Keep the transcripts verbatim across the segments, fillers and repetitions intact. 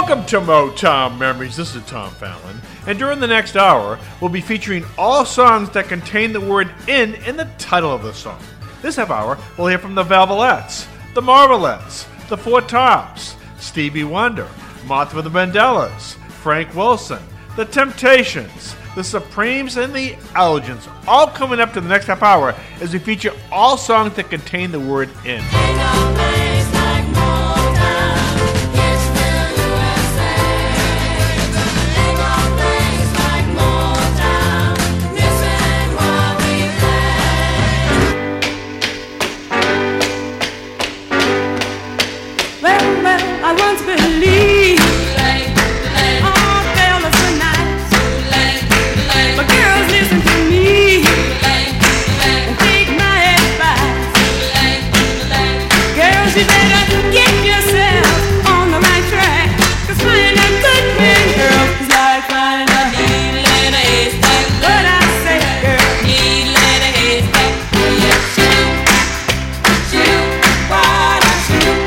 Welcome to Motown Memories. This is Tom Fallon, and during the next hour, we'll be featuring all songs that contain the word "in" in the title of the song. This half hour, we'll hear from the Velvelettes, the Marvelettes, the Four Tops, Stevie Wonder, Martha the Vandellas, Frank Wilson, the Temptations, the Supremes, and the Elgins, all coming up to the next half hour as we feature all songs that contain the word "in." I once believed all fellas were nice, but girls listen to me and take my advice. Girls, you better get yourself on the right track, 'cause finding a good man, girl, is like finding a needle in a haystack. What I say, girl, needle in a haystack. Yeah, shoot, shoot, what I shoot.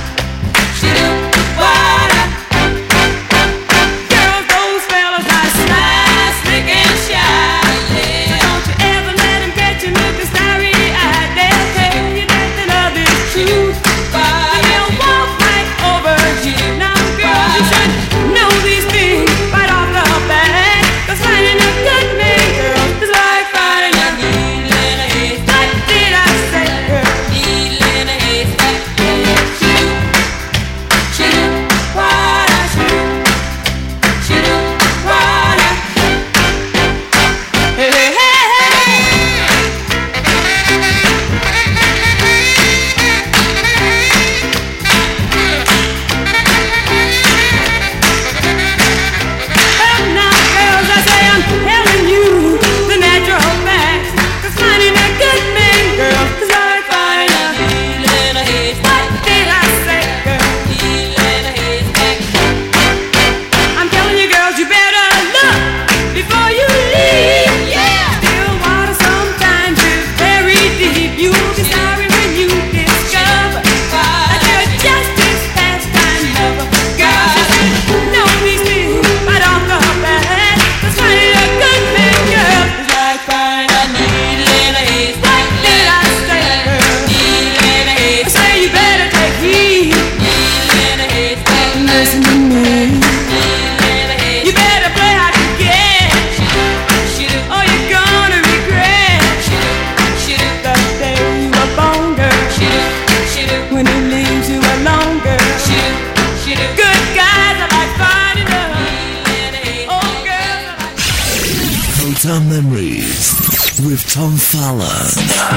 Motown Memories with Tom Fallon.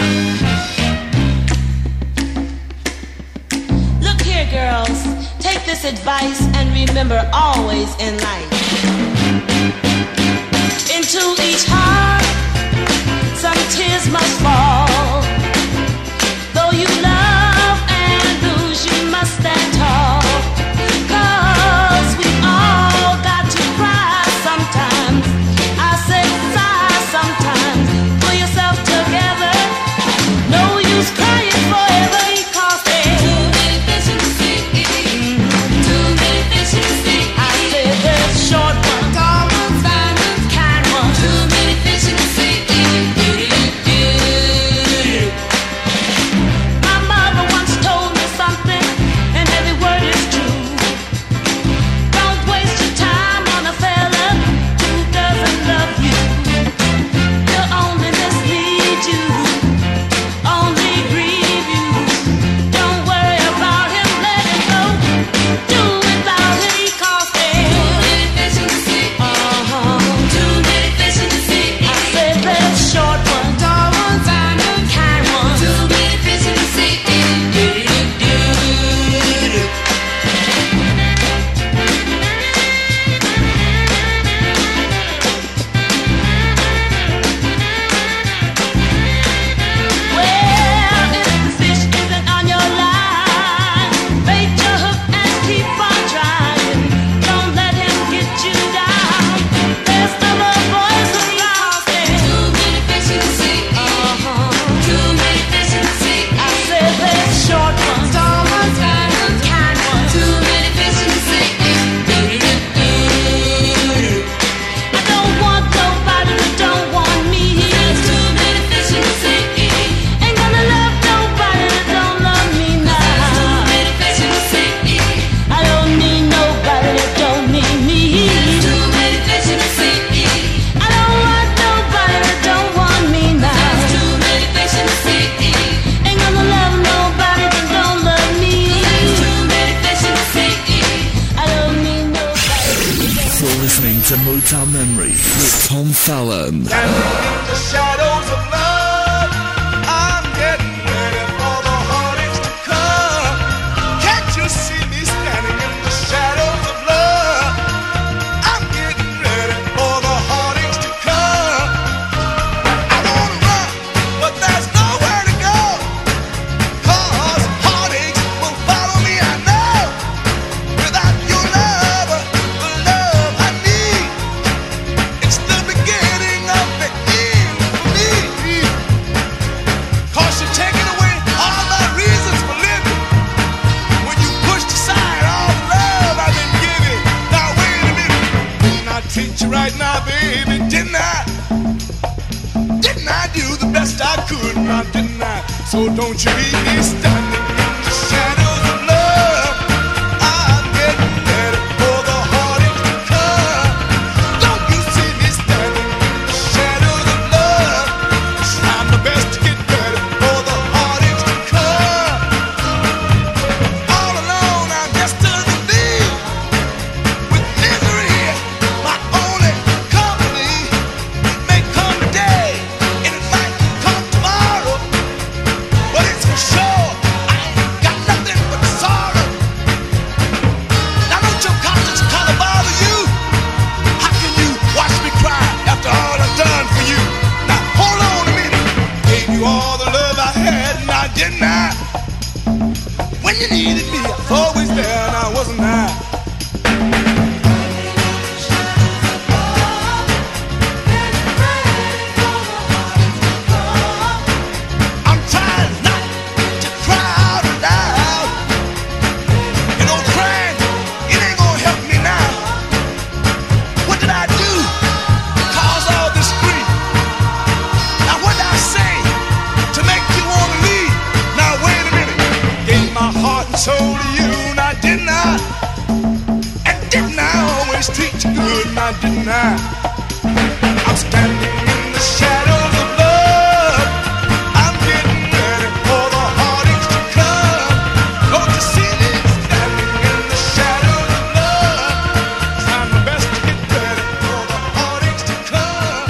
Look here, girls. Take this advice and remember always in life. Into each heart, some tears must fall. Though you love and lose, you must stand tall. 'Cause we all got to cry sometimes. I said sigh sometimes. Pull yourself together. No use crying forever, 'cause there's too many fish in the sea. Too many fish in the sea. I said there's short ones, tall ones, fine ones, kind ones. Too many standing in the shadows of love. I'm getting ready for the heartaches to come. Can't you see me standing in the shadows of love? I'm getting ready for the heartaches to come. I wanna run, but there's nowhere to go. 'Cause heartaches will follow me, I know. Without your love, the love I need, it's the beginning of the end for me. 'Cause you're taking away all my reasons for living. When you pushed aside all the love I've been giving. Now wait a minute, didn't I treat you right now, baby? Didn't I? Didn't I do the best I could? Now didn't I? So don't you leave me standing in the shadows of love. I'm getting ready for the heartache to come. Don't you see me standing in the shadows of love? Trying my best to get ready for the heartache to come. All alone I'm destined to leave with misery, my only company. It may come today and it might come tomorrow, but it's for sure I ain't got nothing but sorrow. Now don't your conscience color bother you? How can you watch me cry after all I've done for you? Now hold on a minute. Gave you all the love I had, now didn't I? When you needed me, I was always there, now wasn't I? I'm trying not to cry out loud. You know, crying, it ain't gonna help me now. What did I do to cause all this grief? Now what did I say to make you wanna leave? Now wait a minute. Gave my heart and soul to you, now didn't I? And didn't I always treat you good, now didn't I? I'm standing in the shadows of love. I'm getting ready for the heartaches to come. Don't you see me standing in the shadows of love? Trying my best to get ready for the heartaches to come.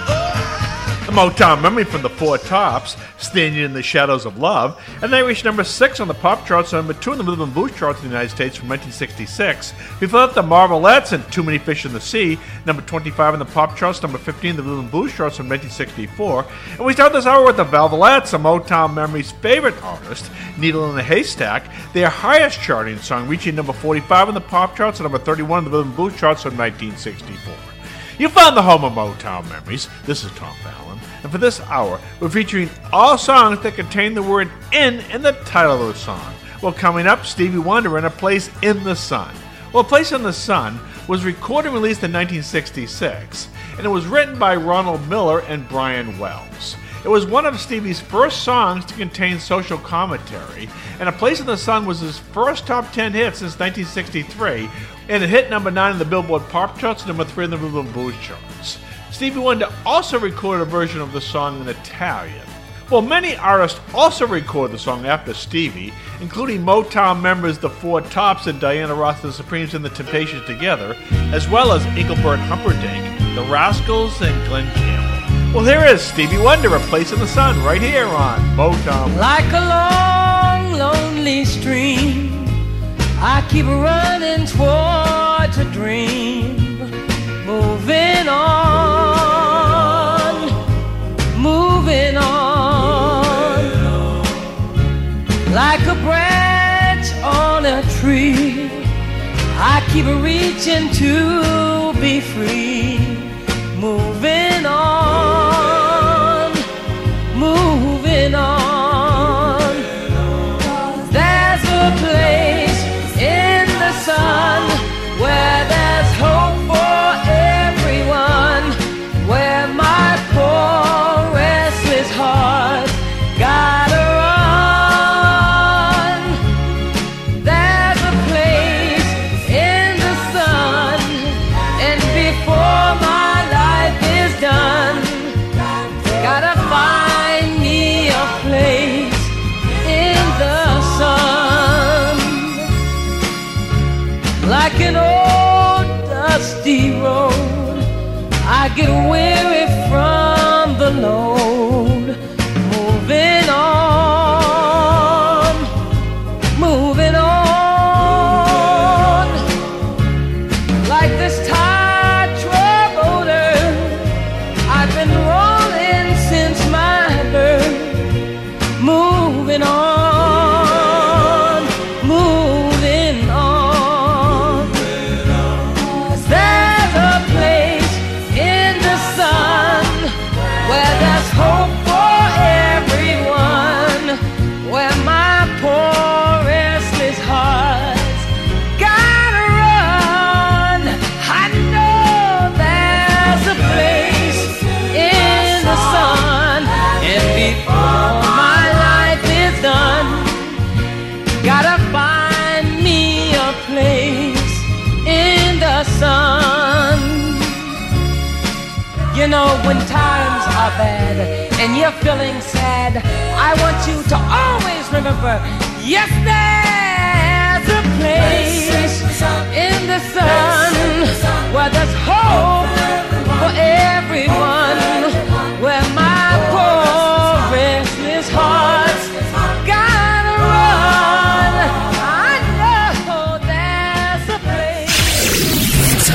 Oh. The Motown memory from the Four Tops, Standing in the Shadows of Love, and they reached number six on the pop charts and number two in the rhythm and blues charts in the United States from nineteen sixty-six. Before that, the Marvelettes and Too Many Fish in the Sea, number twenty-five in the pop charts, number fifteen in the rhythm and blues charts from nineteen sixty-four. And we start this hour with the Velvelettes, a Motown memory's favorite artist, Needle in a Haystack, their highest charting song, reaching number forty-five in the pop charts and number thirty-one in the rhythm and blues charts from nineteen sixty-four. You found the home of Motown memories. This is Tom Fallon, and for this hour, we're featuring all songs that contain the word "in" in the title of the song. Well, coming up, Stevie Wonder and A Place in the Sun. Well, A Place in the Sun was recorded and released in nineteen sixty-six, and it was written by Ronald Miller and Brian Wells. It was one of Stevie's first songs to contain social commentary, and A Place in the Sun was his first top ten hit since nineteen sixty-three, and it hit number nine in the Billboard Pop Charts and number three in the Rhythm and Blues Charts. Stevie Wonder also recorded a version of the song in Italian. Well, many artists also record the song after Stevie, including Motown members The Four Tops and Diana Ross and the Supremes and the Temptations together, as well as Engelbert Humperdinck, The Rascals, and Glenn Campbell. Well, here is Stevie Wonder, A Place in the Sun, right here on Motown. Like a long, lonely stream, I keep running towards a dream, moving on, moving on, like a branch on a tree. I keep reaching to be free, moving on, moving on. There's a place in the sun where there's hope for everyone, where my poor restless heart gotta run. There's a place in the sun, and before bad and you're feeling sad, I want you to always remember, yes, there's a place in the sun where there's hope for everyone, where my poor restless heart's gotta run. I know there's a place.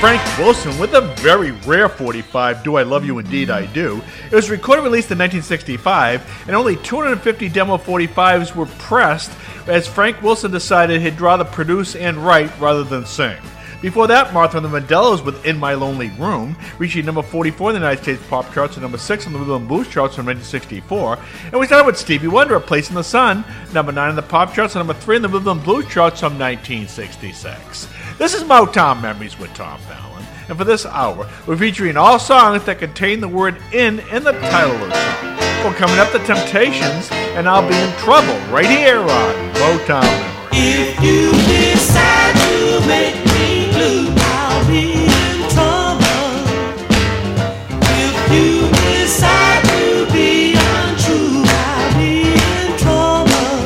Frank Wilson with a very rare forty-five, Do I Love You Indeed I Do. It was recorded and released in nineteen sixty-five, and only two hundred fifty demo forty-fives were pressed, as Frank Wilson decided he'd rather produce and write rather than sing. Before that, Martha and the Vandellas with In My Lonely Room, reaching number forty-four in the United States pop charts and number six on the Rhythm and Blues charts from nineteen sixty-four. And we started with Stevie Wonder, A Place in the Sun, number nine in the pop charts and number three in the Rhythm and Blues charts from nineteen sixty-six. This is Motown Memories with Tom Fallon, and for this hour, we're featuring all songs that contain the word in in the title of the song. Well, coming up, The Temptations, and I'll Be in Trouble, right here on Motown Memories. If you decide to make me blue, I'll be in trouble. If you decide to be untrue, I'll be in trouble.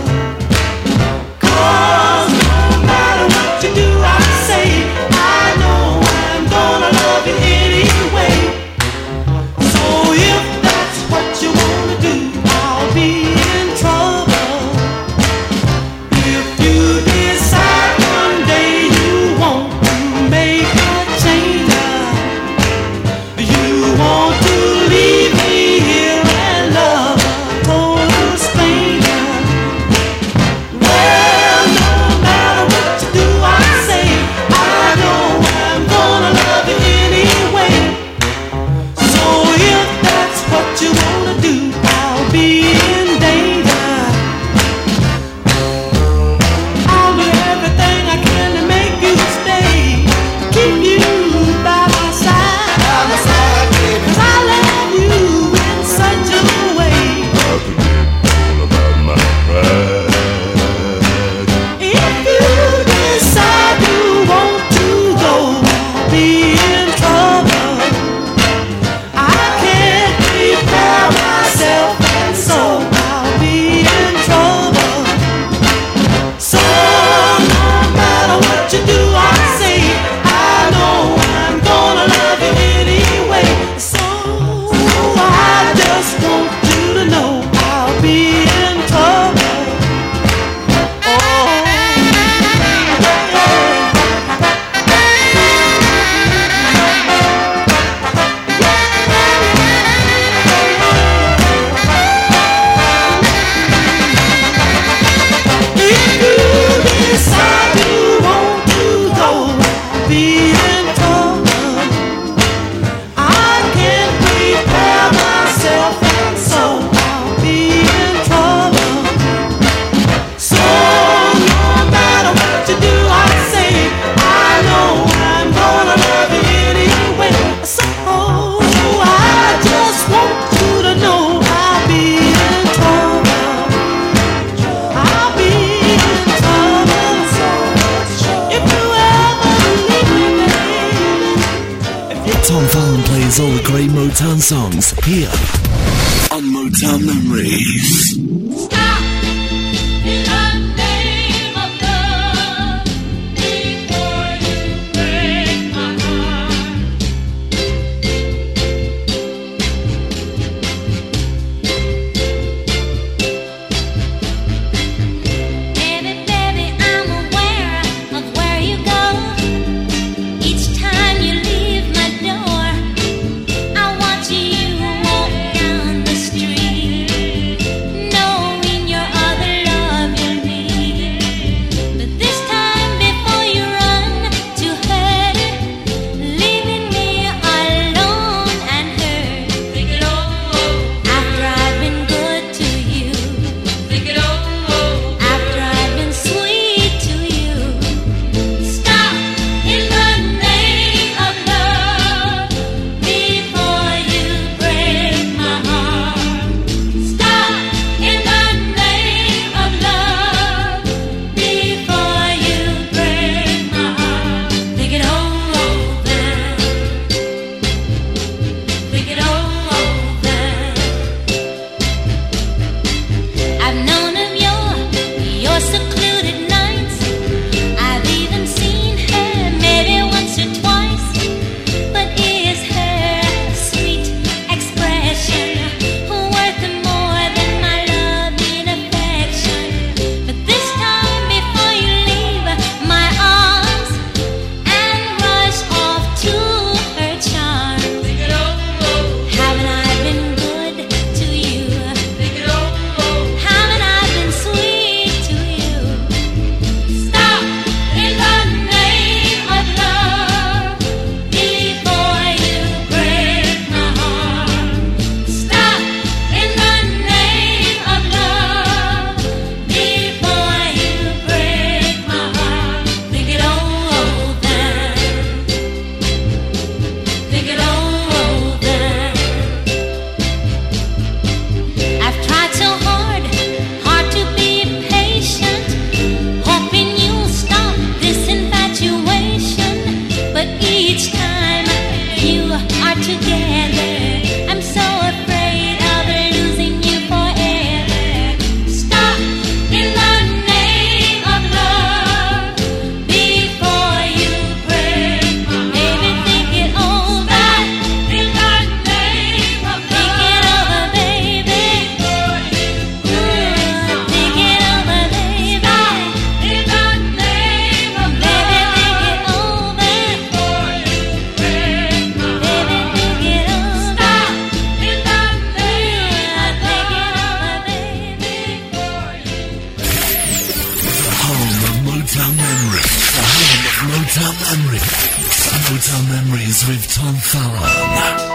'Cause no matter what you do, I say, I know I'm gonna love you anyway. So if that's what you wanna do, I'll be in trouble. If you decide one day you want to make a change, you want to leave me here and love a total stranger. Well, no matter what you do, I say, I know I'm gonna love you anyway. So if that's what you wanna do, I'll be in danger. I'll do everything I can to make you stay, keep you by my side. By my side, baby. 'Cause I love you in such a way. I forget all about my pride. If you decide you want to go, I'll be in trouble. I can't prepare myself, and so I'll be in trouble. So no matter what you do, I say, I know I'm gonna love you anyway. So I just want you to know I'll be in trouble. If you decide you want to go, I'll be in trouble. I can't prepare myself, and so I'll be in trouble. So no matter what you do, I say, I know I'm gonna love you anyway. So I just want you to know I'll be in trouble. I'll be in trouble. If you ever leave me, baby. If you Tom Fallon plays all the great Motown songs here on Motown Memories. Stop in the name of love before you break my heart. Baby, baby, I'm aware of where you go. Each time you leave my door, I watch you walk down the street, knowing Motown Memories. The home of Motown Memories. Motown Memories with Tom Fallon.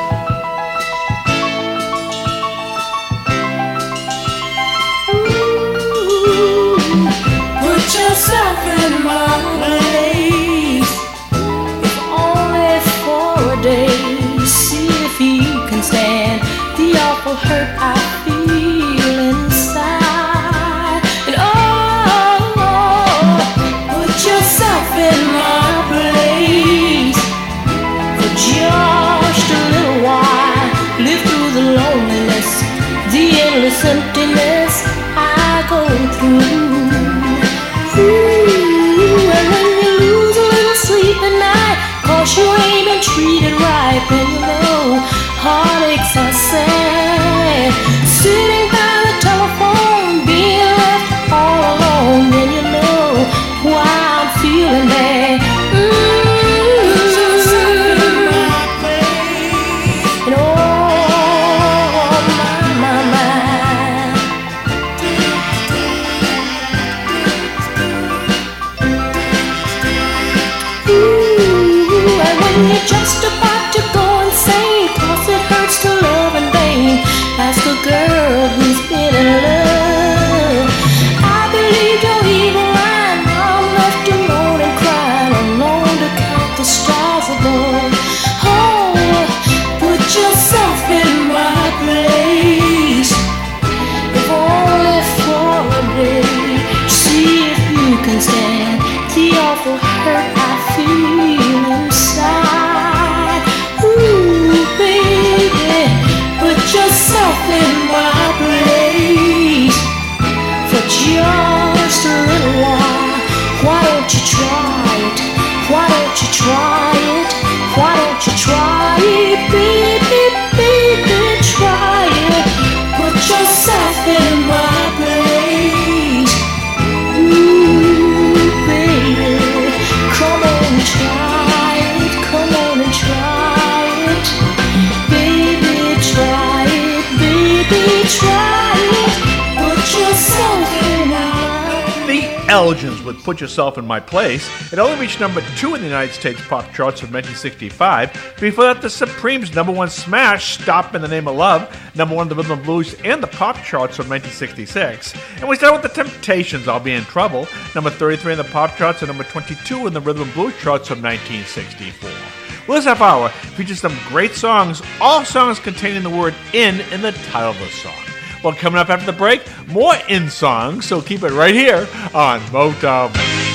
Put yourself in my place, if only for a day. See if you can stand the awful hurt I feel inside. And oh, put yourself in my place for just a little while. Live through the loneliness, the endless emptiness I go through. Ooh, and when you lose a little sleep at night, 'cause you ain't been treated right, then you know heartaches are sad. Sitting by the telephone, being left all alone, then you know why I'm feeling bad. Mm-hmm. And oh, my, my, my. Ooh, and when you're just about to go insane, 'cause it hurts to love in vain, ask a girl who's been in love. I believe your evil line. I'm left alone and crying, alone to count the stars above. Oh, put yourself in my place, if only for a day. See if you can stand the awful hurt I feel inside. Ooh, baby, put yourself in my place for just a little while. Why don't you try it? Why don't you try it? Why don't you try it, baby, baby, try it. Put yourself in my place. Ooh, baby, come on and try it. Come on and try it. Baby, try it. Baby, try it. Put yourself in my The Elgins with Put Yourself in My Place. It only reached number two in the United States pop charts of nineteen sixty-five. Before that, the Supremes' number one smash, Stop in the Name of Love, number one in the rhythm and blues and the pop charts of nineteen sixty-six. And we start with the Temptations, I'll Be in Trouble, number thirty-three in the pop charts and number twenty-two in the rhythm and blues charts of nineteen sixty-four. Well, this half hour features some great songs, all songs containing the word in in the title of the song. Well, coming up after the break, more in songs, so keep it right here on Motown.